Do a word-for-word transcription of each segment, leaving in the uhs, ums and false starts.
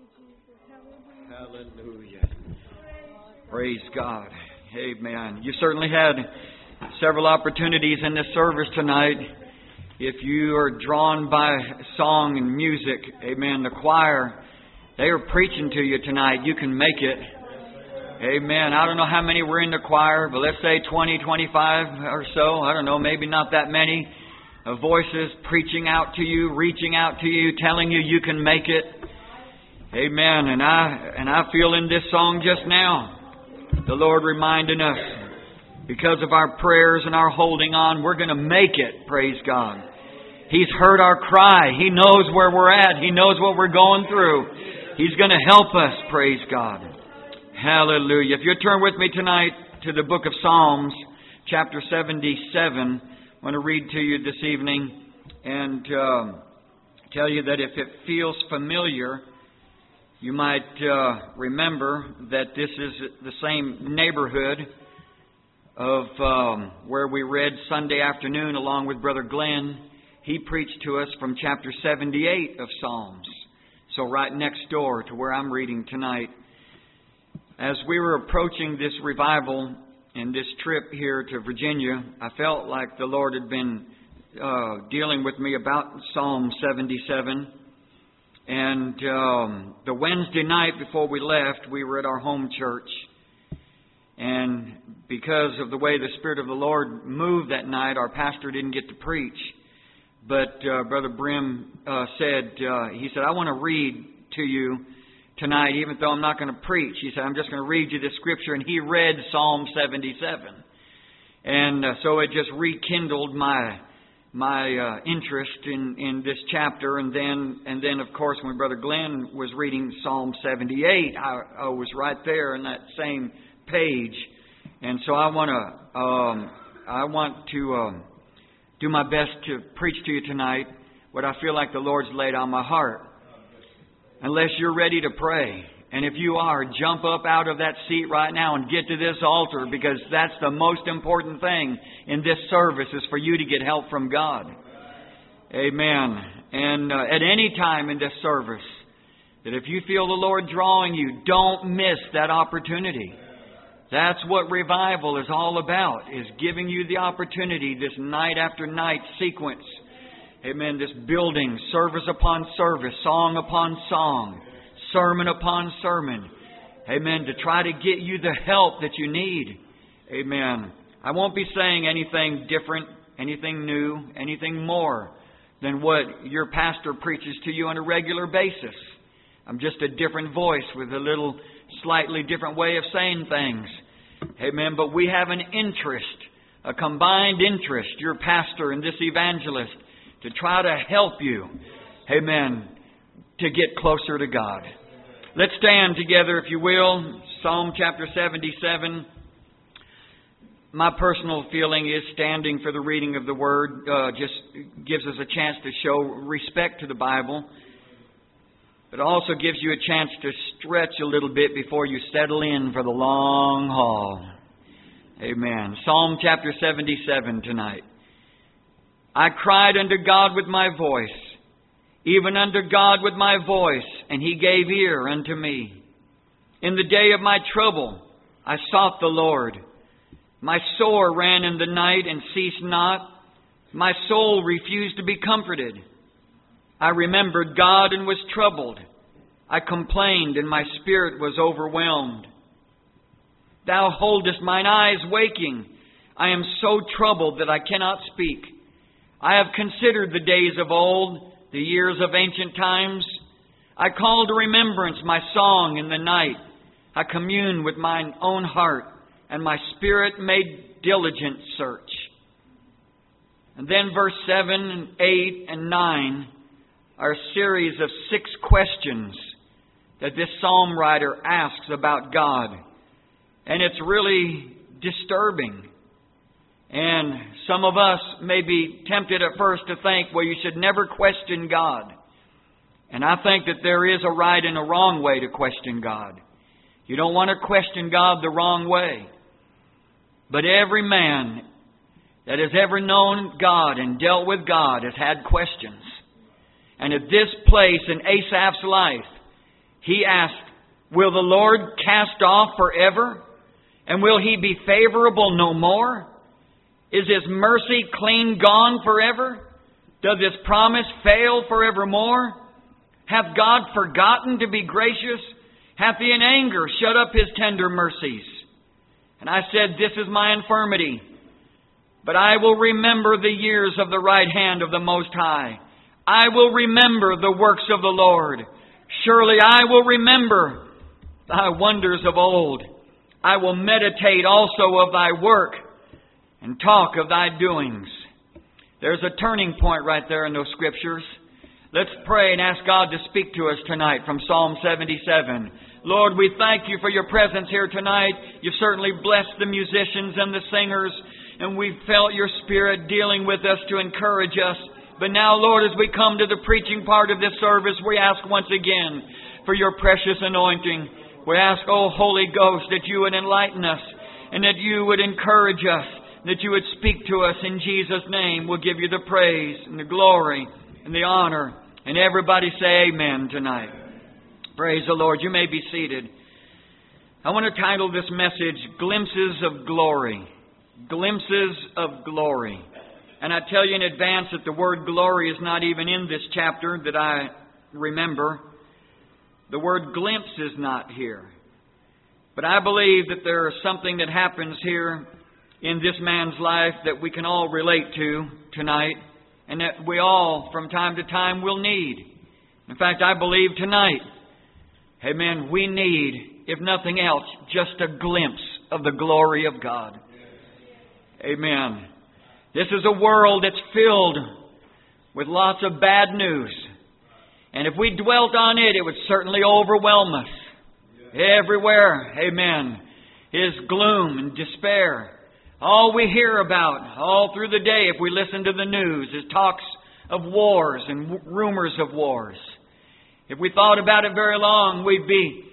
Hallelujah. Praise God. Amen. You certainly had several opportunities in this service tonight. If you are drawn by song and music, amen, the choir, they are preaching to you tonight. You can make it. Amen. I don't know how many were in the choir, but let's say twenty, twenty-five or so. I don't know, maybe not that many. Uh, voices preaching out to you, reaching out to you, telling you you can make it. Amen. And I and I feel in this song just now, the Lord reminding us, because of our prayers and our holding on, we're going to make it. Praise God. He's heard our cry. He knows where we're at. He knows what we're going through. He's going to help us. Praise God. Hallelujah. If you turn with me tonight to the book of Psalms, chapter seventy-seven, I want to read to you this evening and uh, tell you that if it feels familiar, you might uh, remember that this is the same neighborhood of um, where we read Sunday afternoon along with Brother Glenn. He preached to us from chapter seventy-eight of Psalms. So right next door to where I'm reading tonight. As we were approaching this revival and this trip here to Virginia, I felt like the Lord had been uh, dealing with me about Psalm seventy-seven. And um, the Wednesday night before we left, we were at our home church. And because of the way the Spirit of the Lord moved that night, our pastor didn't get to preach. But uh, Brother Brim uh, said, uh, he said, I want to read to you tonight, even though I'm not going to preach. He said, I'm just going to read you this scripture. And he read Psalm seventy-seven. And uh, so it just rekindled my my uh, interest in, in this chapter. And then, and then, of course, when Brother Glenn was reading Psalm seventy-eight, I, I was right there in that same page. And so I want to um, I want to um, do my best to preach to you tonight what I feel like the Lord's laid on my heart. Unless you're ready to pray. And if you are, jump up out of that seat right now and get to this altar, because that's the most important thing in this service, is for you to get help from God. Amen. And uh, at any time in this service, that if you feel the Lord drawing you, don't miss that opportunity. That's what revival is all about, is giving you the opportunity, this night after night sequence. Amen. This building, service upon service, song upon song, sermon upon sermon. Amen. To try to get you the help that you need. Amen. I won't be saying anything different, anything new, anything more than what your pastor preaches to you on a regular basis. I'm just a different voice with a little slightly different way of saying things. Amen. But we have an interest, a combined interest, your pastor and this evangelist, to try to help you, amen, to get closer to God. Let's stand together, if you will. Psalm chapter seventy-seven. My personal feeling is standing for the reading of the Word uh, just gives us a chance to show respect to the Bible. But also gives you a chance to stretch a little bit before you settle in for the long haul. Amen. Psalm chapter seventy-seven tonight. I cried unto God with my voice, even unto God with my voice, and He gave ear unto me. In the day of my trouble I sought the Lord. My sore ran in the night and ceased not. My soul refused to be comforted. I remembered God and was troubled. I complained and my spirit was overwhelmed. Thou holdest mine eyes waking. I am so troubled that I cannot speak. I have considered the days of old, the years of ancient times. I call to remembrance my song in the night. I commune with mine own heart, and my spirit made diligent search. And then verse seven and eight and nine are a series of six questions that this psalm writer asks about God. And it's really disturbing. And some of us may be tempted at first to think, well, you should never question God. And I think that there is a right and a wrong way to question God. You don't want to question God the wrong way. But every man that has ever known God and dealt with God has had questions. And at this place in Asaph's life, He asked, will the Lord cast off forever? And will He be favorable no more? Is His mercy clean gone forever? Does His promise fail forevermore? Hath God forgotten to be gracious? Hath He in anger shut up His tender mercies? And I said, this is my infirmity, but I will remember the years of the right hand of the Most High. I will remember the works of the Lord. Surely I will remember Thy wonders of old. I will meditate also of Thy work and talk of Thy doings. There's a turning point right there in those scriptures. Let's pray and ask God to speak to us tonight from Psalm seventy-seven. Lord, we thank You for Your presence here tonight. You've certainly blessed the musicians and the singers, and we've felt Your Spirit dealing with us to encourage us. But now, Lord, as we come to the preaching part of this service, we ask once again for Your precious anointing. We ask, oh Holy Ghost, that You would enlighten us and that You would encourage us, that You would speak to us in Jesus' name. We'll give You the praise and the glory and the honor. And everybody say amen tonight. Praise the Lord. You may be seated. I want to title this message, Glimpses of Glory. Glimpses of Glory. And I tell you in advance that the word glory is not even in this chapter that I remember. The word glimpse is not here. But I believe that there is something that happens here in this man's life that we can all relate to tonight, and that we all, from time to time, will need. In fact, I believe tonight, amen, we need, if nothing else, just a glimpse of the glory of God. Amen. This is a world that's filled with lots of bad news. And if we dwelt on it, it would certainly overwhelm us. Everywhere, amen, is gloom and despair. All we hear about all through the day, if we listen to the news, is talks of wars and w- rumors of wars. If we thought about it very long, we'd be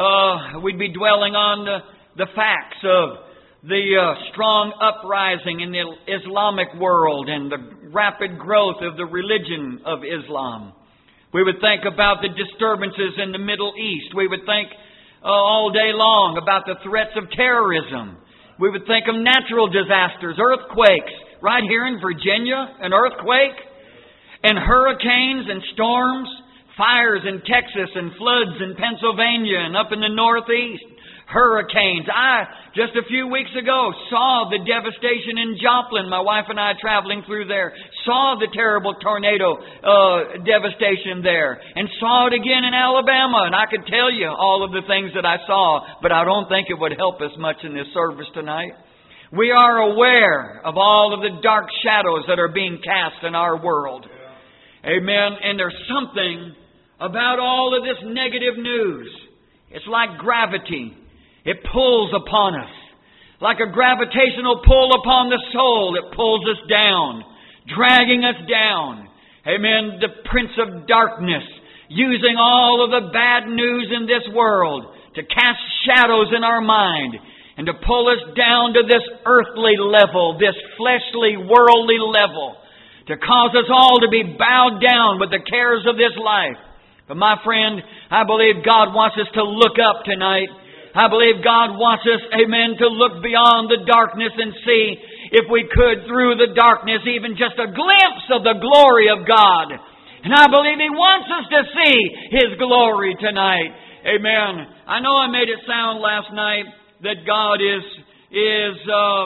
uh, we'd be dwelling on the, the facts of the uh, strong uprising in the Islamic world and the rapid growth of the religion of Islam. We would think about the disturbances in the Middle East. We would think uh, all day long about the threats of terrorism. We would think of natural disasters, earthquakes, right here in Virginia, an earthquake, and hurricanes and storms, fires in Texas and floods in Pennsylvania and up in the Northeast, hurricanes. I, just a few weeks ago, saw the devastation in Joplin. My wife and I traveling through there, saw the terrible tornado uh, devastation there, and saw it again in Alabama. And I could tell you all of the things that I saw, but I don't think it would help us much in this service tonight. We are aware of all of the dark shadows that are being cast in our world. Amen. And there's something about all of this negative news. It's like gravity. It pulls upon us. Like a gravitational pull upon the soul. It pulls us down, dragging us down. Amen. The Prince of Darkness, using all of the bad news in this world to cast shadows in our mind and to pull us down to this earthly level, this fleshly, worldly level, to cause us all to be bowed down with the cares of this life. But my friend, I believe God wants us to look up tonight. I believe God wants us, amen, to look beyond the darkness and see, if we could, through the darkness, even just a glimpse of the glory of God. And I believe He wants us to see His glory tonight. Amen. I know I made it sound last night that God is is uh,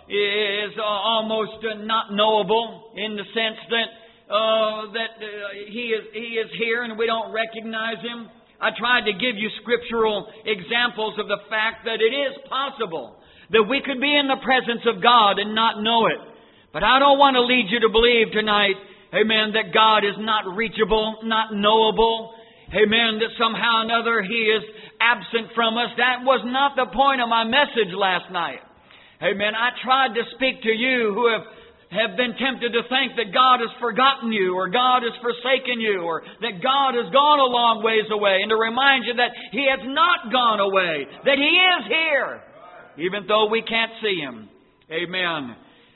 is uh, almost uh, not knowable, in the sense that uh, that uh, He is He is here and we don't recognize Him. I tried to give you scriptural examples of the fact that it is possible that we could be in the presence of God and not know it. But I don't want to lead you to believe tonight, amen, that God is not reachable, not knowable. Amen, that somehow or another He is absent from us. That was not the point of my message last night. Amen. I tried to speak to you who have have been tempted to think that God has forgotten you, or God has forsaken you, or that God has gone a long ways away, and to remind you that He has not gone away, that He is here, even though we can't see Him. Amen.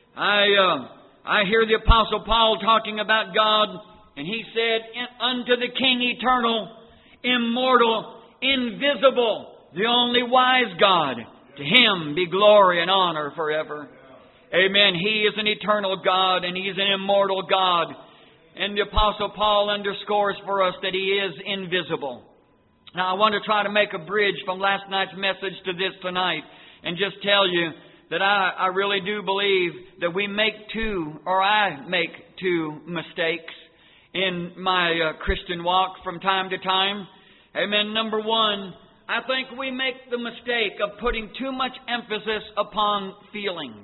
I uh, I hear the Apostle Paul talking about God, and he said, unto the King eternal, immortal, invisible, the only wise God. To Him be glory and honor forever. Amen. He is an eternal God and He's an immortal God. And the Apostle Paul underscores for us that He is invisible. Now I want to try to make a bridge from last night's message to this tonight and just tell you that I, I really do believe that we make two, or I make two mistakes in my uh, Christian walk from time to time. Amen. Number one, I think we make the mistake of putting too much emphasis upon feelings.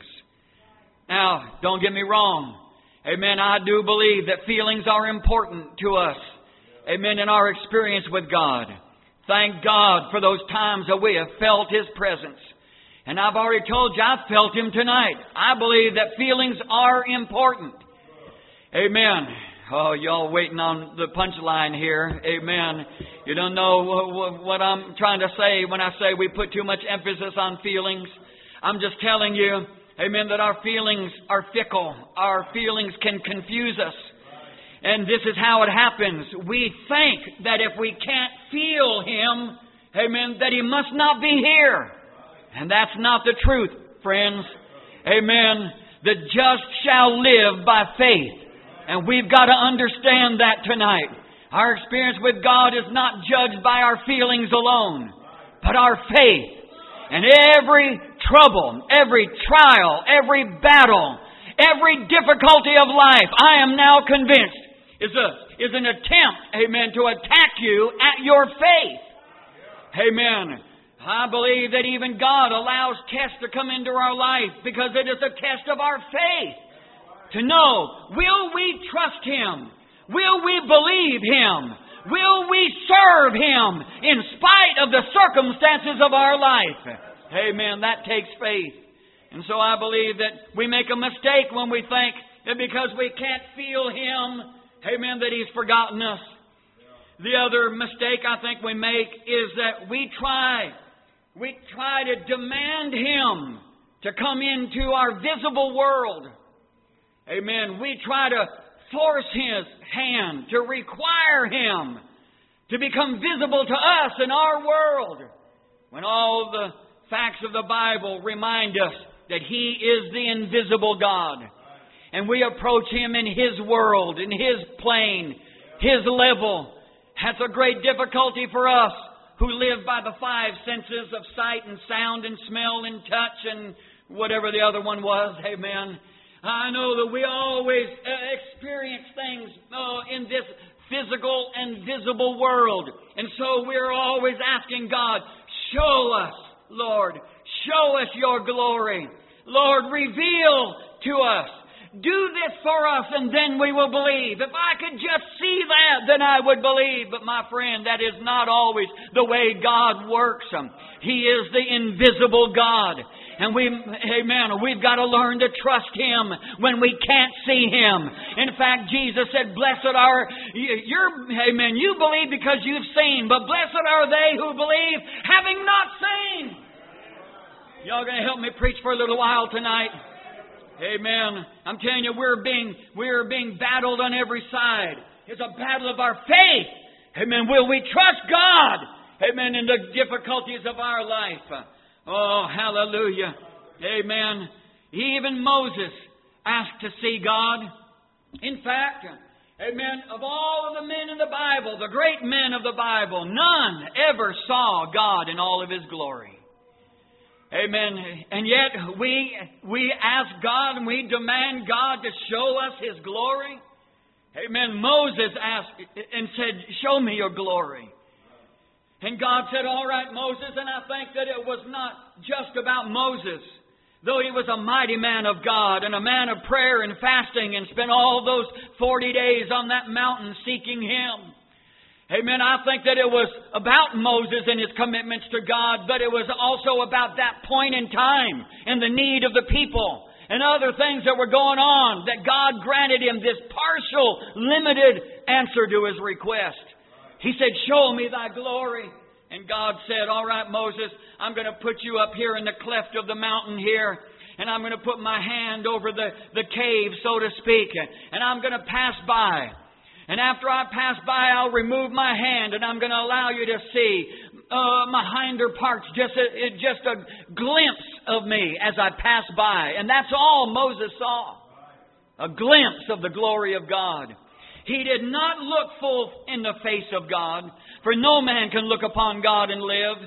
Now, don't get me wrong. Amen. I do believe that feelings are important to us. Amen. In our experience with God. Thank God for those times that we have felt His presence. And I've already told you, I've felt Him tonight. I believe that feelings are important. Amen. Oh, y'all waiting on the punchline here. Amen. You don't know what I'm trying to say when I say we put too much emphasis on feelings. I'm just telling you, amen, that our feelings are fickle. Our feelings can confuse us. And this is how it happens. We think that if we can't feel Him, amen, that He must not be here. And that's not the truth, friends. Amen. The just shall live by faith. And we've got to understand that tonight. Our experience with God is not judged by our feelings alone, but our faith. And every trouble, every trial, every battle, every difficulty of life, I am now convinced, is a is an attempt, amen, to attack you at your faith. Amen. I believe that even God allows tests to come into our life because it is a test of our faith. To know, will we trust Him? Will we believe Him? Will we serve Him in spite of the circumstances of our life? Amen. That takes faith. And so I believe that we make a mistake when we think that because we can't feel Him, amen, that He's forgotten us. The other mistake I think we make is that we try, we try to demand Him to come into our visible world. Amen. We try to force His hand, to require Him to become visible to us in our world. When all the facts of the Bible remind us that He is the invisible God. And we approach Him in His world, in His plane, His level. That's a great difficulty for us who live by the five senses of sight and sound and smell and touch and whatever the other one was. Amen. I know that we always experience things oh, in this physical and visible world. And so we're always asking God, show us, Lord, show us your glory. Lord, reveal to us. Do this for us and then we will believe. If I could just see that, then I would believe. But my friend, that is not always the way God works. He is the invisible God. And we, amen, we've got to learn to trust Him when we can't see Him. In fact, Jesus said, blessed are, you're, amen, you believe because you've seen, but blessed are they who believe having not seen. Y'all going to help me preach for a little while tonight? Amen. I'm telling you, we're being, we're being battled on every side. It's a battle of our faith. Amen. Will we trust God? Amen. In the difficulties of our life. Oh, hallelujah. Amen. Even Moses asked to see God. In fact, amen, of all of the men in the Bible, the great men of the Bible, none ever saw God in all of His glory. Amen. And yet we we ask God and we demand God to show us His glory. Amen. Moses asked and said, show me your glory. And God said, all right, Moses. And I think that it was not just about Moses. Though he was a mighty man of God and a man of prayer and fasting and spent all those forty days on that mountain seeking Him. Amen. I think that it was about Moses and his commitments to God, but it was also about that point in time and the need of the people and other things that were going on, that God granted him this partial, limited answer to his request. He said, show me thy glory. And God said, all right, Moses, I'm going to put you up here in the cleft of the mountain here. And I'm going to put my hand over the, the cave, so to speak. And I'm going to pass by. And after I pass by, I'll remove my hand and I'm going to allow you to see uh, my hinder parts, just a, just a glimpse of me as I pass by. And that's all Moses saw. A glimpse of the glory of God. He did not look full in the face of God, for no man can look upon God and live.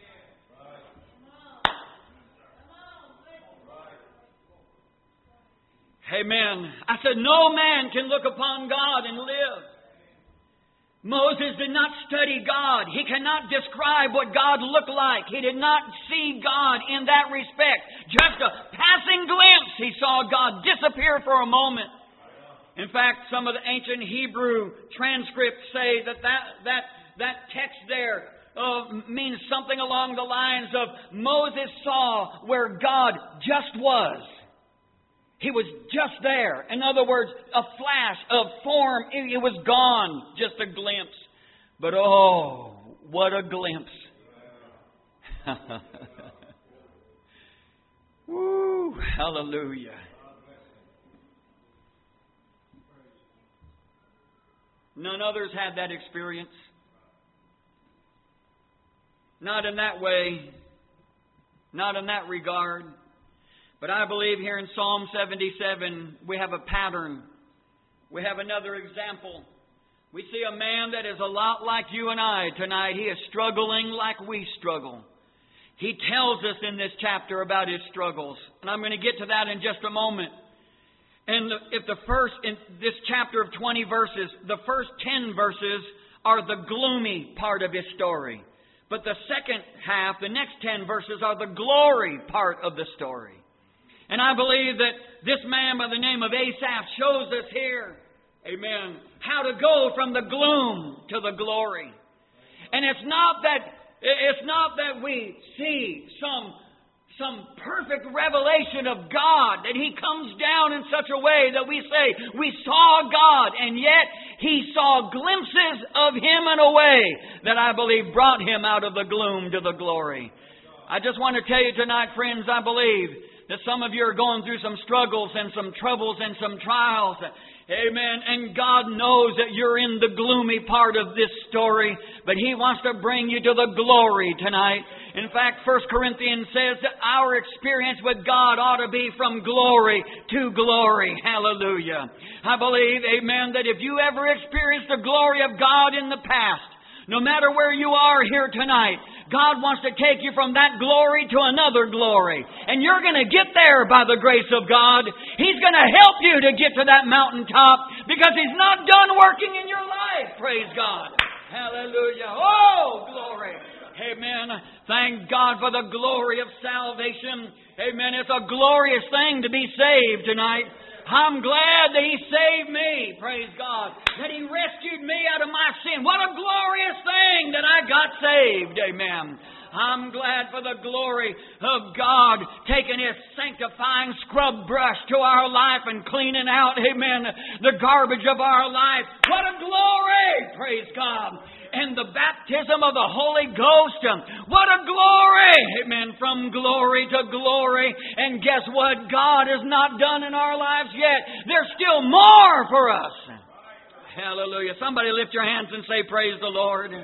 Amen. I said, no man can look upon God and live. Moses did not study God. He cannot describe what God looked like. He did not see God in that respect. Just a passing glimpse. He saw God disappear for a moment. In fact, some of the ancient Hebrew transcripts say that that, that, that text there uh, means something along the lines of Moses saw where God just was. He was just there. In other words, a flash of form. It was gone. Just a glimpse. But oh, what a glimpse. Woo, hallelujah. None others had that experience. Not in that way. Not in that regard. But I believe here in Psalm seventy-seven, we have a pattern. We have another example. We see a man that is a lot like you and I tonight. He is struggling like we struggle. He tells us in this chapter about his struggles. And I'm going to get to that in just a moment. And if the first, in this chapter of twenty verses, the first ten verses are the gloomy part of his story. But the second half, the next ten verses, are the glory part of the story. And I believe that this man by the name of Asaph shows us here, amen, how to go from the gloom to the glory. And it's not that, it's not that we see some Some perfect revelation of God, that He comes down in such a way that we say, we saw God, and yet He saw glimpses of Him in a way that I believe brought Him out of the gloom to the glory. I just want to tell you tonight, friends, I believe that some of you are going through some struggles and some troubles and some trials. Amen. And God knows that you're in the gloomy part of this story, but He wants to bring you to the glory tonight. In fact, First Corinthians says that our experience with God ought to be from glory to glory. Hallelujah. I believe, amen, that if you ever experienced the glory of God in the past, no matter where you are here tonight, God wants to take you from that glory to another glory. And you're going to get there by the grace of God. He's going to help you to get to that mountaintop because He's not done working in your life. Praise God. Hallelujah. Oh, glory. Amen. Thank God for the glory of salvation. Amen. It's a glorious thing to be saved tonight. I'm glad that He saved me. Praise God. That He rescued me out of my sin. What a glorious thing that I got saved. Amen. I'm glad for the glory of God taking His sanctifying scrub brush to our life and cleaning out, amen, the garbage of our life. What a glory. Praise God. And the baptism of the Holy Ghost. What a glory! Amen. From glory to glory. And guess what? God has not done in our lives yet. There's still more for us. Hallelujah. Somebody lift your hands and say, praise the Lord.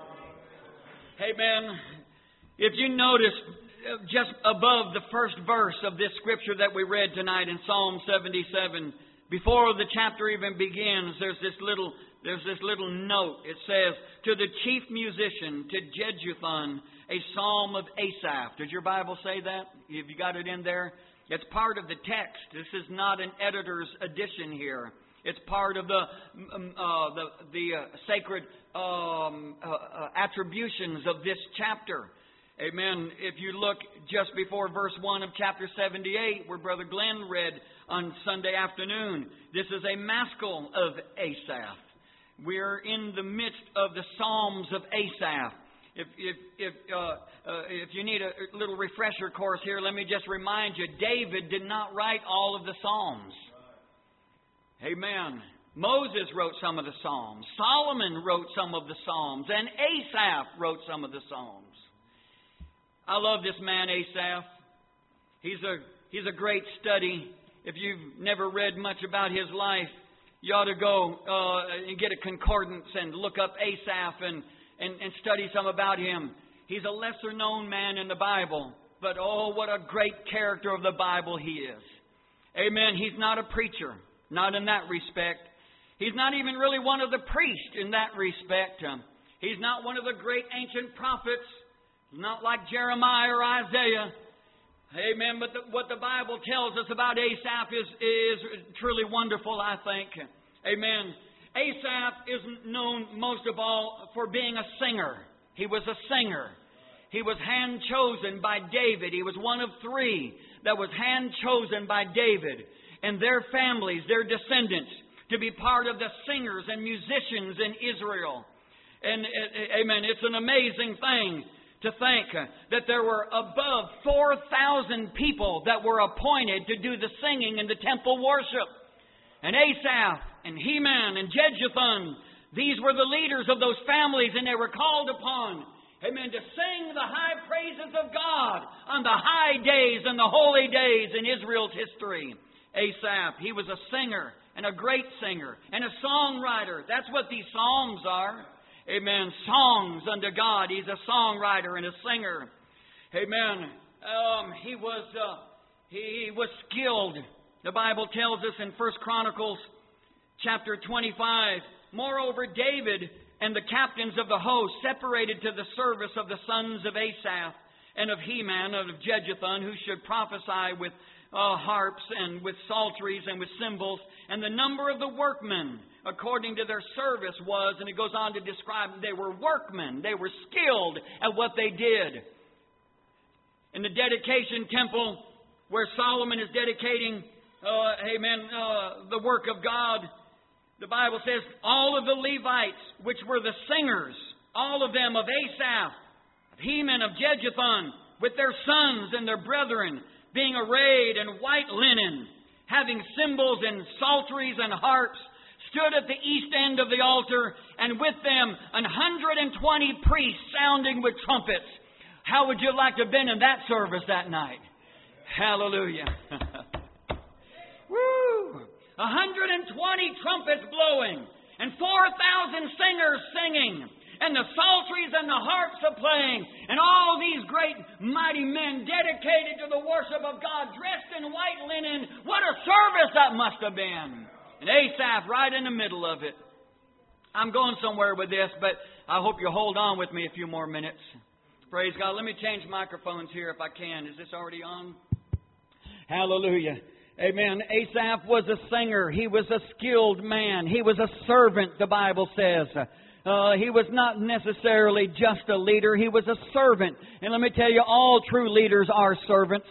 Amen. If you notice, just above the first verse of this scripture that we read tonight in Psalm seventy-seven, before the chapter even begins, there's this little There's this little note. It says, to the chief musician, to Jeduthun, a psalm of Asaph. Does your Bible say that? Have you got it in there? It's part of the text. This is not an editor's addition here. It's part of the um, uh, the, the uh, sacred um, uh, uh, attributions of this chapter. Amen. If you look just before verse one of chapter seventy-eight, where Brother Glenn read on Sunday afternoon, this is a maskil of Asaph. We're in the midst of the Psalms of Asaph. If if if uh, uh, if you need a little refresher course here, let me just remind you: David did not write all of the Psalms. Amen. Moses wrote some of the Psalms. Solomon wrote some of the Psalms, and Asaph wrote some of the Psalms. I love this man Asaph. He's a he's a great study. If you've never read much about his life, you ought to go uh, and get a concordance and look up Asaph and, and, and study some about him. He's a lesser known man in the Bible. But oh, what a great character of the Bible he is. Amen. He's not a preacher. Not in that respect. He's not even really one of the priests in that respect. Um, he's not one of the great ancient prophets. Not like Jeremiah or Isaiah. Amen. But the, what the Bible tells us about Asaph is, is truly wonderful, I think. Amen. Asaph is known most of all for being a singer. He was a singer. He was hand-chosen by David. He was one of three that was hand-chosen by David and their families, their descendants, to be part of the singers and musicians in Israel. And, amen, it's an amazing thing to think that there were above four thousand people that were appointed to do the singing in the temple worship. And Asaph and Heman and Jeduthun, these were the leaders of those families, and they were called upon, amen, to sing the high praises of God on the high days and the holy days in Israel's history. Asaph, he was a singer and a great singer and a songwriter. That's what these psalms are. Amen. Songs unto God. He's a songwriter and a singer. Amen. Um, he was uh, he was skilled. The Bible tells us in First Chronicles chapter twenty-five, moreover, David and the captains of the host separated to the service of the sons of Asaph and of Heman and of Jeduthun, who should prophesy with uh, harps and with psalteries and with cymbals. And the number of the workmen, according to their service, was, and it goes on to describe, they were workmen. They were skilled at what they did. In the dedication temple, where Solomon is dedicating, uh, amen, uh, the work of God, the Bible says, all of the Levites, which were the singers, all of them of Asaph, of Heman, of Jeduthun, with their sons and their brethren, being arrayed in white linen, having cymbals and psalteries and harps, stood at the east end of the altar, and with them an hundred and twenty priests sounding with trumpets. How would you like to have been in that service that night? Hallelujah. Woo! A hundred and twenty trumpets blowing, and four thousand singers singing, and the psalteries and the harps are playing, and all these great mighty men dedicated to the worship of God, dressed in white linen. What a service that must have been. And Asaph right in the middle of it. I'm going somewhere with this, but I hope you'll hold on with me a few more minutes. Praise God. Let me change microphones here if I can. Is this already on? Hallelujah. Amen. Asaph was a singer. He was a skilled man. He was a servant, the Bible says. Uh, he was not necessarily just a leader. He was a servant. And let me tell you, all true leaders are servants.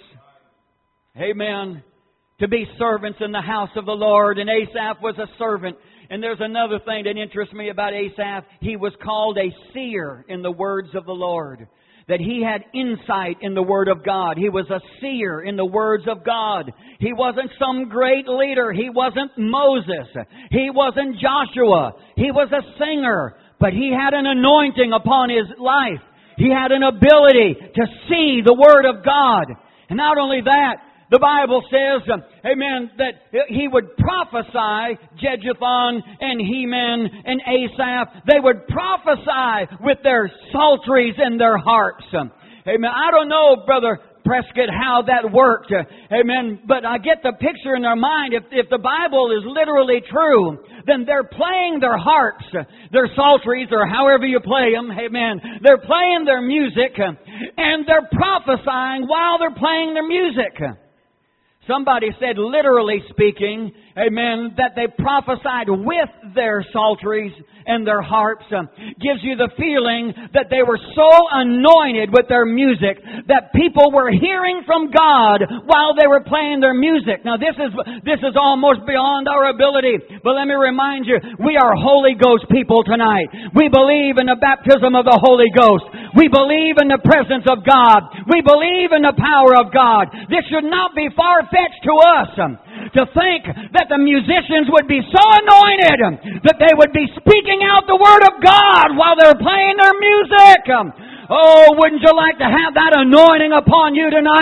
Amen. To be servants in the house of the Lord. And Asaph was a servant. And there's another thing that interests me about Asaph. He was called a seer in the words of the Lord. That he had insight in the Word of God. He was a seer in the words of God. He wasn't some great leader. He wasn't Moses. He wasn't Joshua. He was a singer. But he had an anointing upon his life. He had an ability to see the Word of God. And not only that, the Bible says, amen, that he would prophesy, Jeduthun and Heman and Asaph. They would prophesy with their psalteries and their harps. Amen. I don't know, Brother Prescott, how that worked. Amen. But I get the picture in their mind. If, if the Bible is literally true, then they're playing their harps, their psalteries, or however you play them. Amen. They're playing their music, and they're prophesying while they're playing their music. Somebody said, literally speaking, amen, that they prophesied with their psalteries and their harps. Uh, gives you the feeling that they were so anointed with their music that people were hearing from God while they were playing their music. Now this is this is almost beyond our ability. But let me remind you, we are Holy Ghost people tonight. We believe in the baptism of the Holy Ghost. We believe in the presence of God. We believe in the power of God. This should not be far-fetched to us um, to think that the musicians would be so anointed um, that they would be speaking out the Word of God while they're playing their music. Um, oh, wouldn't you like to have that anointing upon you tonight?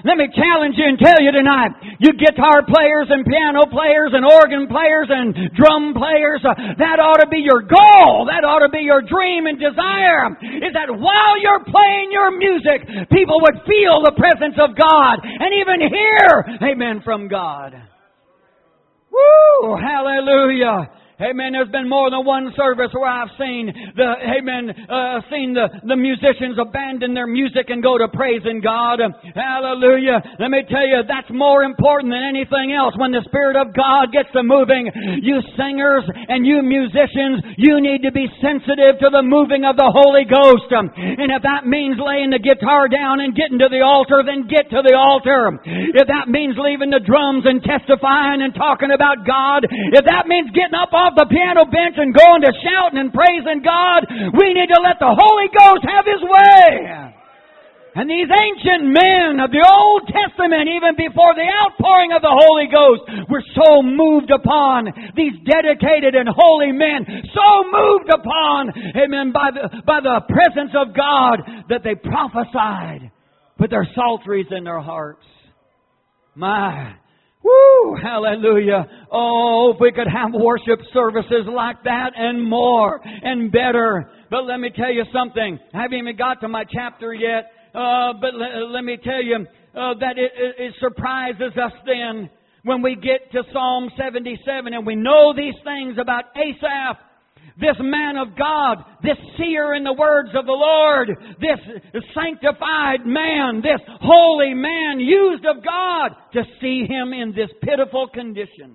Let me challenge you and tell you tonight, you guitar players and piano players and organ players and drum players, uh, that ought to be your goal. That ought to be your dream and desire, is that while you're playing your music, people would feel the presence of God and even hear, amen, from God. Woo! Hallelujah! Amen. There's been more than one service where I've seen the, amen, uh, seen the, the musicians abandon their music and go to praising God. Hallelujah. Let me tell you, that's more important than anything else. When the Spirit of God gets to moving, you singers and you musicians, you need to be sensitive to the moving of the Holy Ghost. And if that means laying the guitar down and getting to the altar, then get to the altar. If that means leaving the drums and testifying and talking about God, if that means getting up off the piano bench and going to shouting and praising God, we need to let the Holy Ghost have His way. And these ancient men of the Old Testament, even before the outpouring of the Holy Ghost, were so moved upon, these dedicated and holy men, so moved upon, amen, by the, by the presence of God, that they prophesied with their psalteries in their hearts. My Woo! Hallelujah. Oh, if we could have worship services like that and more and better. But let me tell you something. I haven't even got to my chapter yet. Uh, but le- let me tell you uh, that it, it, it surprises us then when we get to Psalm seventy-seven and we know these things about Asaph. This man of God, this seer in the words of the Lord, this sanctified man, this holy man used of God, to see him in this pitiful condition.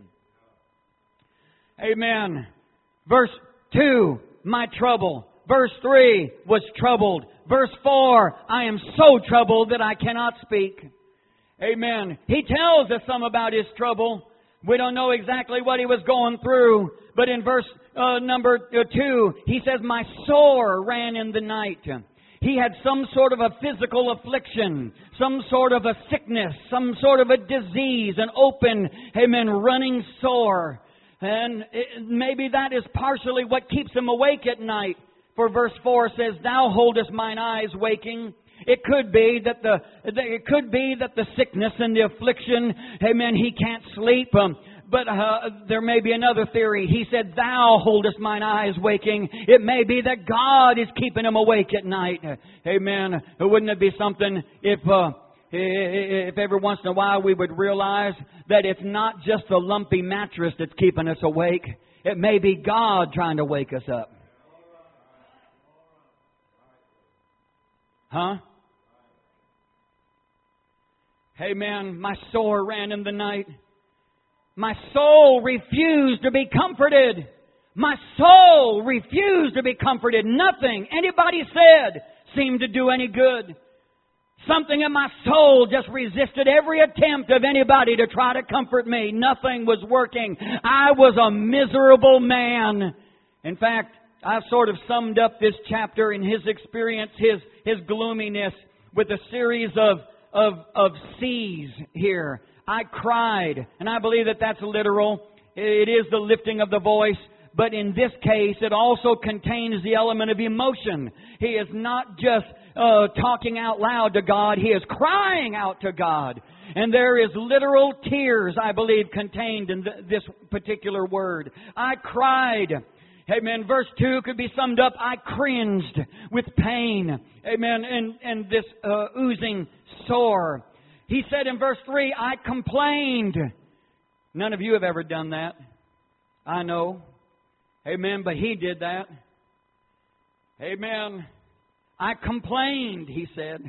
Amen. Verse two, my trouble. Verse three, was troubled. Verse four, I am so troubled that I cannot speak. Amen. He tells us some about his trouble. We don't know exactly what he was going through. But in verse uh, number two, he says, my sore ran in the night. He had some sort of a physical affliction, some sort of a sickness, some sort of a disease, an open, amen, running sore. And it, maybe that is partially what keeps him awake at night. For verse four says, thou holdest mine eyes waking. It could be that the it could be that the sickness and the affliction, amen, he can't sleep. Um, but uh, there may be another theory. He said, thou holdest mine eyes waking. It may be that God is keeping him awake at night. Amen. Wouldn't it be something if uh, if every once in a while we would realize that it's not just the lumpy mattress that's keeping us awake. It may be God trying to wake us up. Huh? Amen. My sore ran in the night. My soul refused to be comforted. My soul refused to be comforted. Nothing anybody said seemed to do any good. Something in my soul just resisted every attempt of anybody to try to comfort me. Nothing was working. I was a miserable man. In fact, I've sort of summed up this chapter in his experience, his his gloominess, with a series of of of C's here. I cried, and I believe that that's literal. It is the lifting of the voice, but in this case, it also contains the element of emotion. He is not just uh, talking out loud to God; he is crying out to God, and there is literal tears, I believe, contained in th- this particular word. I cried. Amen. Verse two could be summed up, I cringed with pain. Amen. And, and this uh, oozing sore. He said in verse three, I complained. None of you have ever done that. I know. Amen. But he did that. Amen. I complained, he said.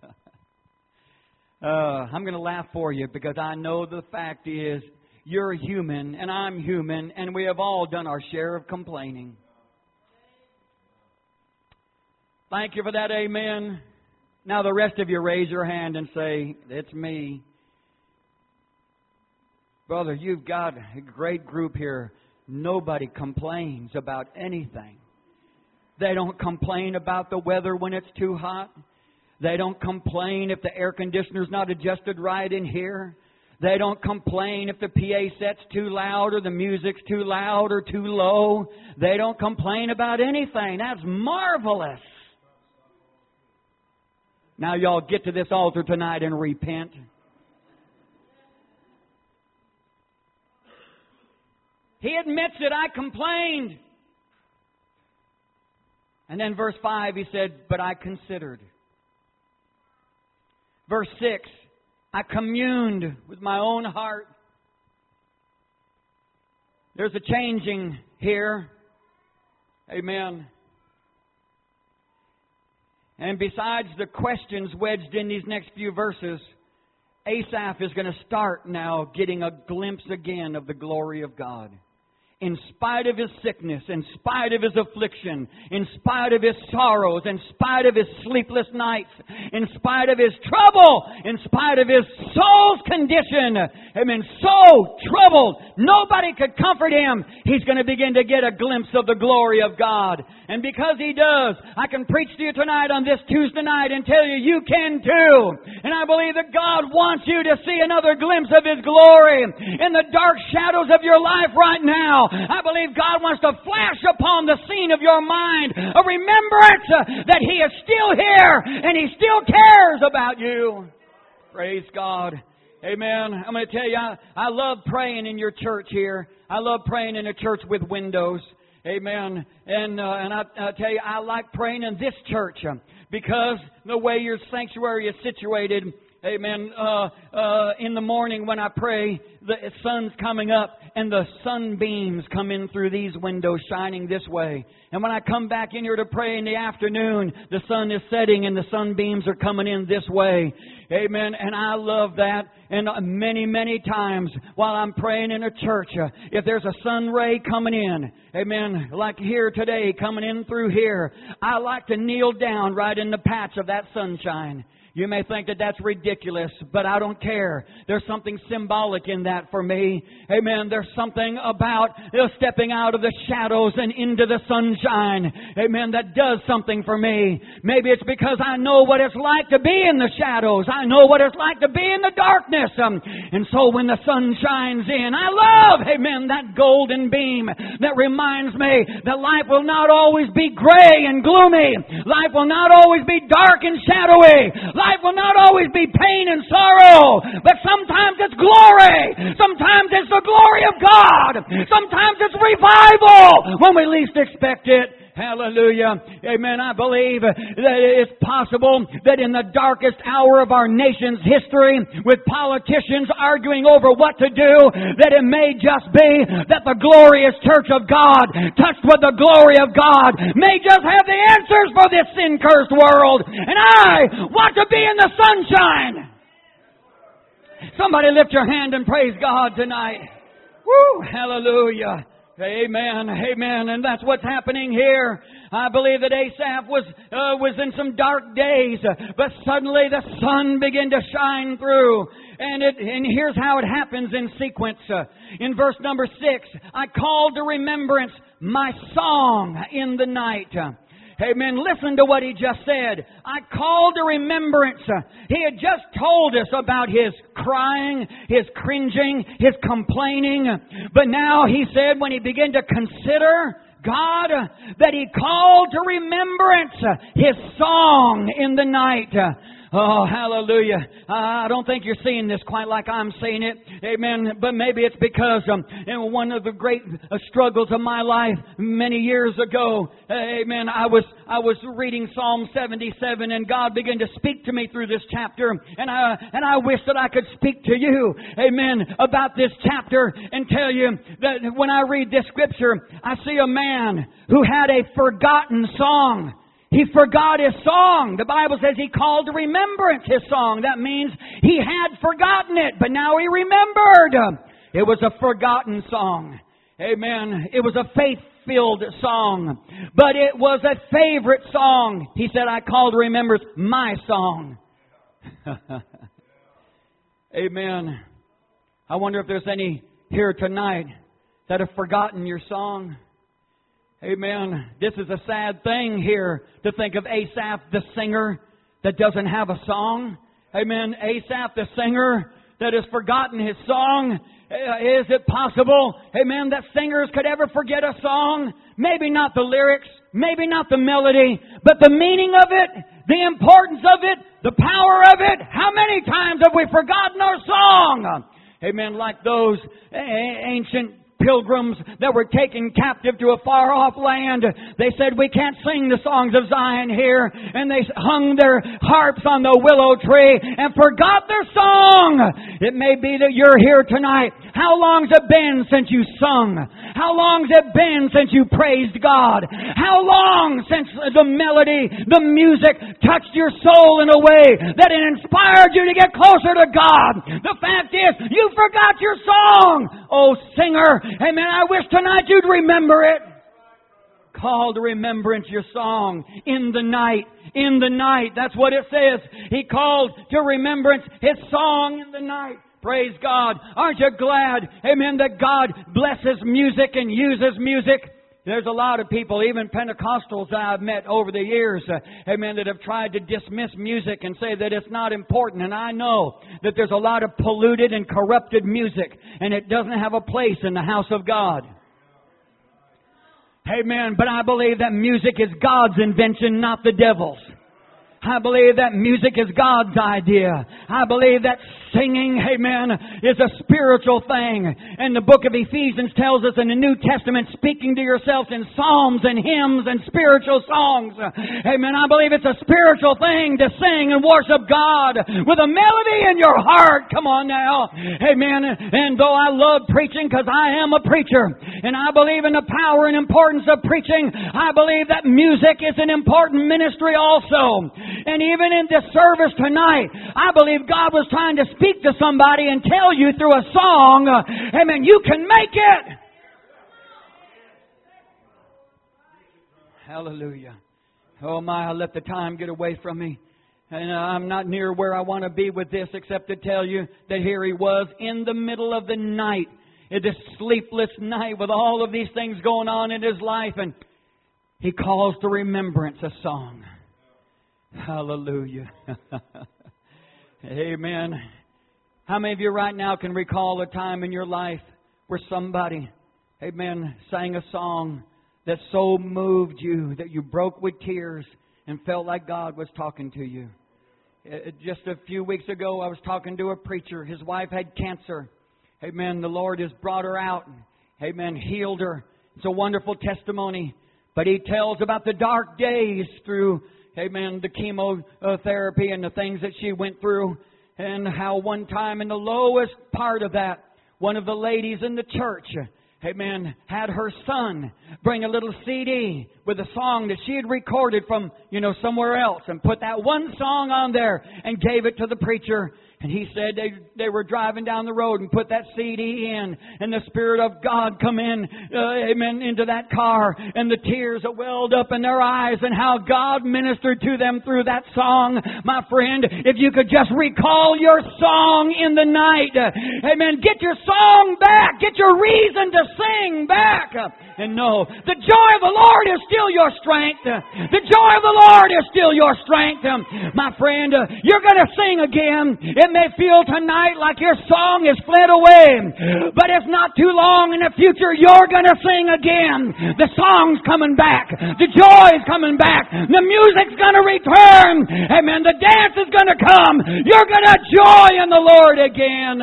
uh, I'm going to laugh for you because I know the fact is, you're human, and I'm human, and we have all done our share of complaining. Thank you for that, amen. Now the rest of you raise your hand and say, it's me. Brother, you've got a great group here. Nobody complains about anything. They don't complain about the weather when it's too hot. They don't complain if the air conditioner's not adjusted right in here. They don't complain if the P A set's too loud or the music's too loud or too low. They don't complain about anything. That's marvelous. Now y'all get to this altar tonight and repent. He admits it. I complained. And then verse five, he said, but I considered. Verse six, I communed with my own heart. There's a changing here. Amen. And besides the questions wedged in these next few verses, Asaph is going to start now getting a glimpse again of the glory of God. In spite of his sickness, in spite of his affliction, in spite of his sorrows, in spite of his sleepless nights, in spite of his trouble, in spite of his soul's condition, amen, so troubled, nobody could comfort him, he's going to begin to get a glimpse of the glory of God. And because he does, I can preach to you tonight on this Tuesday night and tell you, you can too. And I believe that God wants you to see another glimpse of His glory in the dark shadows of your life right now. I believe God wants to flash upon the scene of your mind a remembrance that He is still here and He still cares about you. Praise God. Amen. I'm going to tell you, I, I love praying in your church here. I love praying in a church with windows. Amen. And uh, and I, I tell you, I like praying in this church because the way your sanctuary is situated. Amen. Uh, uh, in the morning when I pray, the sun's coming up and the sunbeams come in through these windows shining this way. And when I come back in here to pray in the afternoon, the sun is setting and the sunbeams are coming in this way. Amen. And I love that. And many, many times while I'm praying in a church, uh, if there's a sun ray coming in, amen, like here today coming in through here, I like to kneel down right in the patch of that sunshine. You may think that that's ridiculous, but I don't care. There's something symbolic in that for me. Amen. There's something about you know, stepping out of the shadows and into the sunshine. Amen. That does something for me. Maybe it's because I know what it's like to be in the shadows. I know what it's like to be in the darkness. Um, and so when the sun shines in, I love, amen, that golden beam that reminds me that life will not always be gray and gloomy. Life will not always be dark and shadowy. Life will not always be pain and sorrow, but sometimes it's glory. Sometimes it's the glory of God. Sometimes it's revival when we least expect it. Hallelujah. Amen. I believe that it's possible that in the darkest hour of our nation's history, with politicians arguing over what to do, that it may just be that the glorious church of God, touched with the glory of God, may just have the answers for this sin-cursed world. And I want to be in the sunshine. Somebody lift your hand and praise God tonight. Woo! Hallelujah. Amen, amen, and that's what's happening here. I believe that Asaph was uh, was in some dark days, but suddenly the sun began to shine through. And it and here's how it happens in sequence. Uh, in verse number six, I called to remembrance my song in the night. Amen. Listen to what he just said. I called to remembrance. He had just told us about his crying, his cringing, his complaining. But now he said when he began to consider God, that he called to remembrance his song in the night. Oh, hallelujah. I don't think you're seeing this quite like I'm seeing it. Amen. But maybe it's because um, in one of the great uh, struggles of my life many years ago, uh, amen, I was I was reading Psalm seventy-seven and God began to speak to me through this chapter. And I, and I wish that I could speak to you, amen, about this chapter and tell you that when I read this scripture, I see a man who had a forgotten song. He forgot his song. The Bible says he called to remembrance his song. That means he had forgotten it, but now he remembered. It was a forgotten song. Amen. It was a faith-filled song, but it was a favorite song. He said, I call to remembrance my song. Amen. I wonder if there's any here tonight that have forgotten your song. Amen. This is a sad thing here to think of Asaph, the singer, that doesn't have a song. Amen. Asaph, the singer, that has forgotten his song. Is it possible, amen, that singers could ever forget a song? Maybe not the lyrics, maybe not the melody, but the meaning of it, the importance of it, the power of it. How many times have we forgotten our song? Amen. Like those ancient pilgrims that were taken captive to a far-off land. They said, we can't sing the songs of Zion here. And they hung their harps on the willow tree and forgot their song. It may be that you're here tonight. How long's it been since you sung? How long's it been since you praised God? How long since the melody, the music touched your soul in a way that it inspired you to get closer to God? The fact is, you forgot your song. Oh, singer, amen, I wish tonight you'd remember it. Call to remembrance your song in the night. In the night. That's what it says. He called to remembrance His song in the night. Praise God. Aren't you glad, amen, that God blesses music and uses music? There's a lot of people, even Pentecostals that I've met over the years, uh, amen, that have tried to dismiss music and say that it's not important. And I know that there's a lot of polluted and corrupted music, and it doesn't have a place in the house of God. Amen. But I believe that music is God's invention, not the devil's. I believe that music is God's idea. I believe that singing, amen, is a spiritual thing. And the book of Ephesians tells us in the New Testament, speaking to yourselves in psalms and hymns and spiritual songs. Amen. I believe it's a spiritual thing to sing and worship God with a melody in your heart. Come on now. Amen. And though I love preaching because I am a preacher and I believe in the power and importance of preaching, I believe that music is an important ministry also. And even in this service tonight, I believe God was trying to speak to somebody and tell you through a song, uh, amen, you can make it. Hallelujah. Oh my, I let the time get away from me. And uh, I'm not near where I want to be with this except to tell you that here he was in the middle of the night, in this sleepless night with all of these things going on in his life. And he calls to remembrance a song. Hallelujah. Amen. How many of you right now can recall a time in your life where somebody, amen, sang a song that so moved you that you broke with tears and felt like God was talking to you? Just a few weeks ago, I was talking to a preacher. His wife had cancer. Amen. The Lord has brought her out. Amen. Healed her. It's a wonderful testimony. But he tells about the dark days through, amen, the chemotherapy and the things that she went through. And how one time in the lowest part of that, one of the ladies in the church, amen, had her son bring a little C D with a song that she had recorded from, you know, somewhere else and put that one song on there and gave it to the preacher. And he said they they were driving down the road and put that C D in, and the Spirit of God come in, uh, amen, into that car, and the tears that welled up in their eyes, and how God ministered to them through that song. My friend, if you could just recall your song in the night, amen, get your song back, get your reason to sing back, and know the joy of the Lord is still your strength. The joy of the Lord is still your strength. My friend, you're going to sing again. It may feel tonight like your song is fled away, but it's not too long in the future you're going to sing again. The song's coming back. The joy is coming back. The music's going to return. Amen. The dance is going to come. You're going to joy in the Lord again.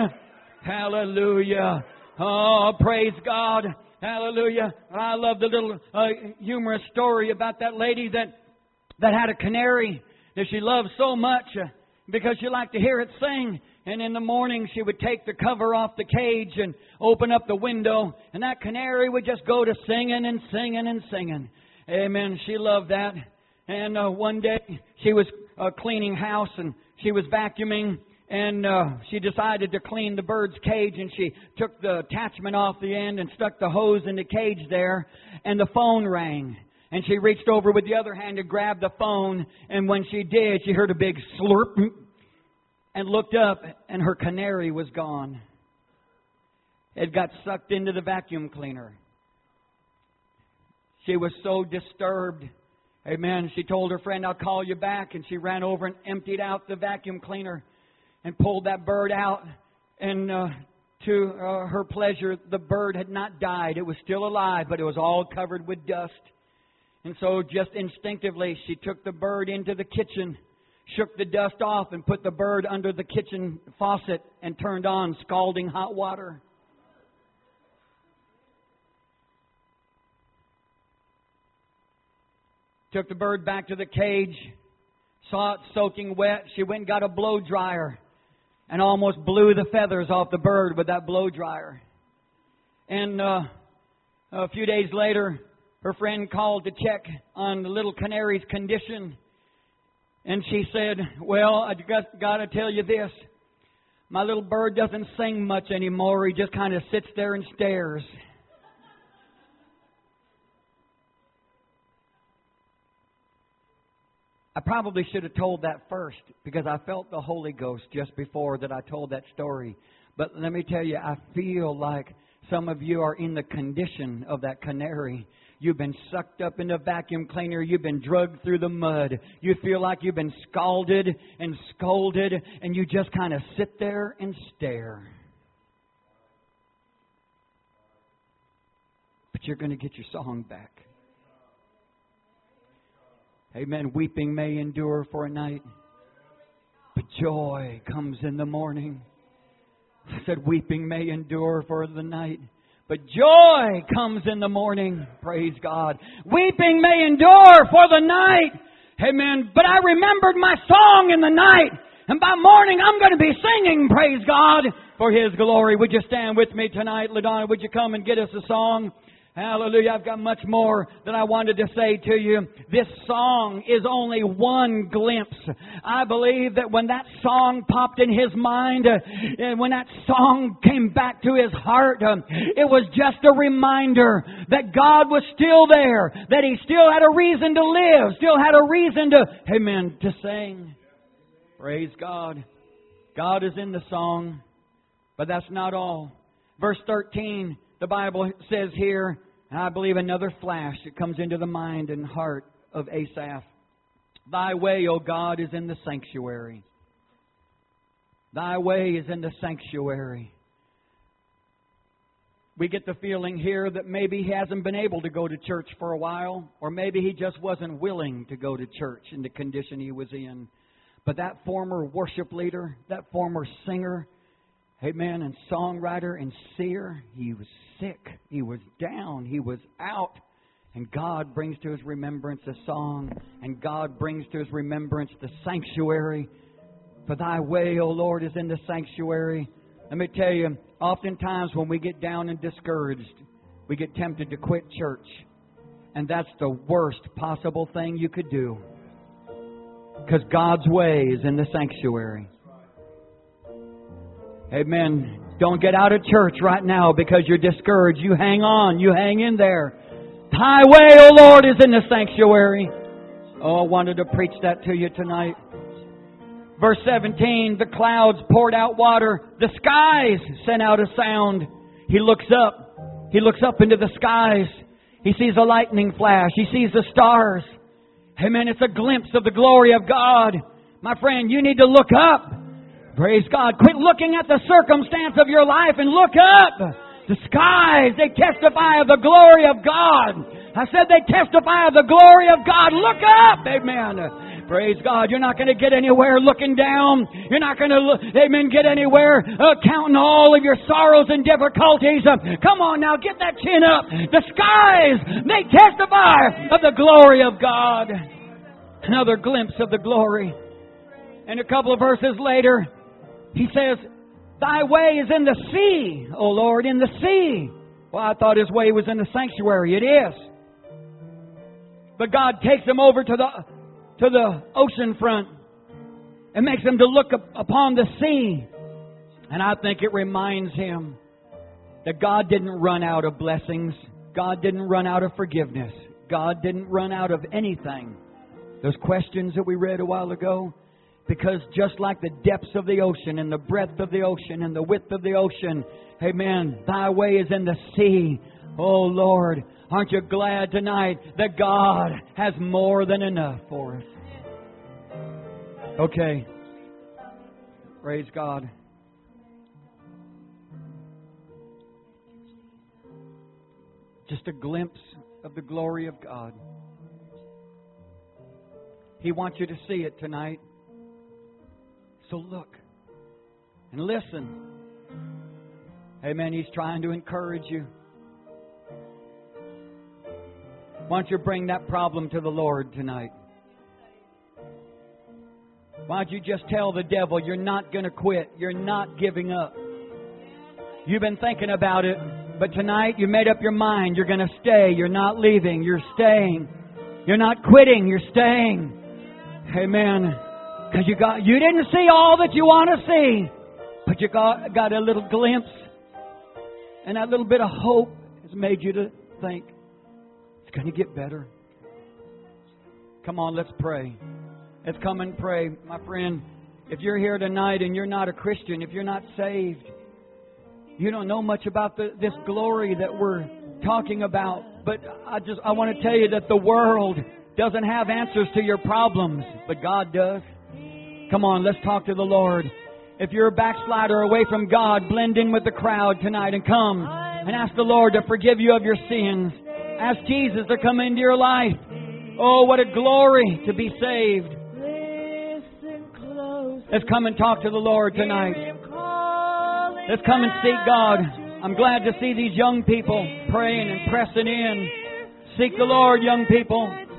Hallelujah. Oh, praise God. Hallelujah. I love the little uh, humorous story about that lady that, that had a canary that she loved so much uh, because she liked to hear it sing. And in the morning she would take the cover off the cage and open up the window, and that canary would just go to singing and singing and singing. Amen. She loved that. And uh, one day she was uh, cleaning house and she was vacuuming. And uh, she decided to clean the bird's cage, and she took the attachment off the end and stuck the hose in the cage there, and the phone rang. And she reached over with the other hand to grab the phone, and when she did, she heard a big slurp and looked up, and her canary was gone. It got sucked into the vacuum cleaner. She was so disturbed. Amen. She told her friend, "I'll call you back," and she ran over and emptied out the vacuum cleaner and pulled that bird out. And uh, to uh, her pleasure, the bird had not died. It was still alive, but it was all covered with dust. And so just instinctively, she took the bird into the kitchen, shook the dust off, and put the bird under the kitchen faucet and turned on scalding hot water. Took the bird back to the cage. Saw it soaking wet. She went and got a blow dryer and almost blew the feathers off the bird with that blow dryer. And uh, a few days later, her friend called to check on the little canary's condition. And she said, well, I just got to tell you this. My little bird doesn't sing much anymore. He just kind of sits there and stares. I probably should have told that first because I felt the Holy Ghost just before that I told that story. But let me tell you, I feel like some of you are in the condition of that canary. You've been sucked up in the vacuum cleaner. You've been drugged through the mud. You feel like you've been scalded and scolded, and you just kind of sit there and stare. But you're going to get your song back. Amen. Weeping may endure for a night, but joy comes in the morning. I said, weeping may endure for the night, but joy comes in the morning. Praise God. Weeping may endure for the night. Amen. But I remembered my song in the night. And by morning, I'm going to be singing, praise God, for His glory. Would you stand with me tonight? LaDonna, would you come and get us a song? Hallelujah. I've got much more that I wanted to say to you. This song is only one glimpse. I believe that when that song popped in his mind, uh, and when that song came back to his heart, uh, it was just a reminder that God was still there, that He still had a reason to live, still had a reason to, amen, to sing. Praise God. God is in the song, but that's not all. Verse thirteen. The Bible says here, and I believe another flash that comes into the mind and heart of Asaph. Thy way, O God, is in the sanctuary. Thy way is in the sanctuary. We get the feeling here that maybe he hasn't been able to go to church for a while, or maybe he just wasn't willing to go to church in the condition he was in. But that former worship leader, that former singer, amen, and songwriter and seer, he was sick. He was down. He was out. And God brings to his remembrance a song. And God brings to his remembrance the sanctuary. For thy way, O Lord, is in the sanctuary. Let me tell you, oftentimes when we get down and discouraged, we get tempted to quit church. And that's the worst possible thing you could do. Because God's way is in the sanctuary. Amen. Don't get out of church right now because you're discouraged. You hang on. You hang in there. Thy way, O Lord, is in the sanctuary. Oh, I wanted to preach that to you tonight. Verse seventeen, the clouds poured out water. The skies sent out a sound. He looks up. He looks up into the skies. He sees a lightning flash. He sees the stars. Amen. It's a glimpse of the glory of God. My friend, you need to look up. Praise God. Quit looking at the circumstance of your life and look up. The skies, they testify of the glory of God. I said they testify of the glory of God. Look up. Amen. Praise God. You're not going to get anywhere looking down. You're not going to, amen, get anywhere uh, counting all of your sorrows and difficulties. Uh, come on now, get that chin up. The skies, they testify of the glory of God. Another glimpse of the glory. And a couple of verses later, he says, thy way is in the sea, O Lord, in the sea. Well, I thought his way was in the sanctuary. It is. But God takes him over to the to the ocean front and makes him to look up upon the sea. And I think it reminds him that God didn't run out of blessings. God didn't run out of forgiveness. God didn't run out of anything. Those questions that we read a while ago. Because just like the depths of the ocean and the breadth of the ocean and the width of the ocean, amen, thy way is in the sea. Oh Lord, aren't you glad tonight that God has more than enough for us? Okay. Praise God. Just a glimpse of the glory of God. He wants you to see it tonight. So look and listen. Amen. He's trying to encourage you. Why don't you bring that problem to the Lord tonight? Why don't you just tell the devil you're not going to quit. You're not giving up. You've been thinking about it, but tonight you made up your mind. You're going to stay. You're not leaving. You're staying. You're not quitting. You're staying. Amen. Because you got, you didn't see all that you want to see, but you got, got a little glimpse. And that little bit of hope has made you to think, it's going to get better. Come on, let's pray. Let's come and pray. My friend, if you're here tonight and you're not a Christian, if you're not saved, you don't know much about the, this glory that we're talking about. But I just I want to tell you that the world doesn't have answers to your problems, but God does. Come on, let's talk to the Lord. If you're a backslider away from God, blend in with the crowd tonight and come and ask the Lord to forgive you of your sins. Ask Jesus to come into your life. Oh, what a glory to be saved. Let's come and talk to the Lord tonight. Let's come and seek God. I'm glad to see these young people praying and pressing in. Seek the Lord, young people.